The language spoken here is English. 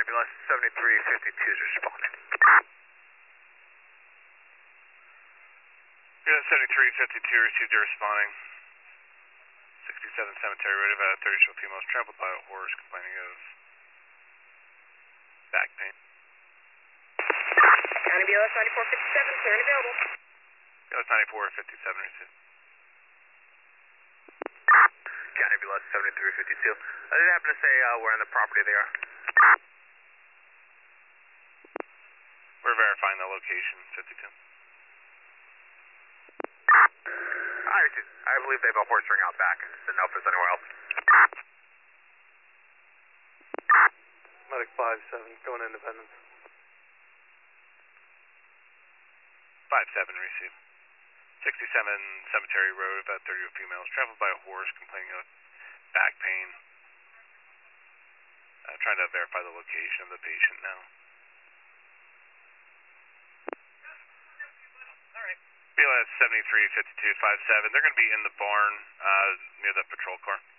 Johnny BLS 7352 is responding. BLS 7352 received a responding. 67 Cemetery Road, about 30-year-old female trampled by a horse complaining of back pain. Johnny BLS 9457, clear and available. BLS 9457 received. Johnny BLS 7352. Did it happen to say where on the property they are? We're verifying the location, 52. I believe they have a horse ring out back. Didn't know if there's anywhere else. Medic 5-7, going Independence. 5-7 received. 67 Cemetery Road, about 30-year-old female trampled by a horse complaining of back pain. Trying to verify the location of the patient now. BLS 735257. They're going to be in the barn near the patrol car.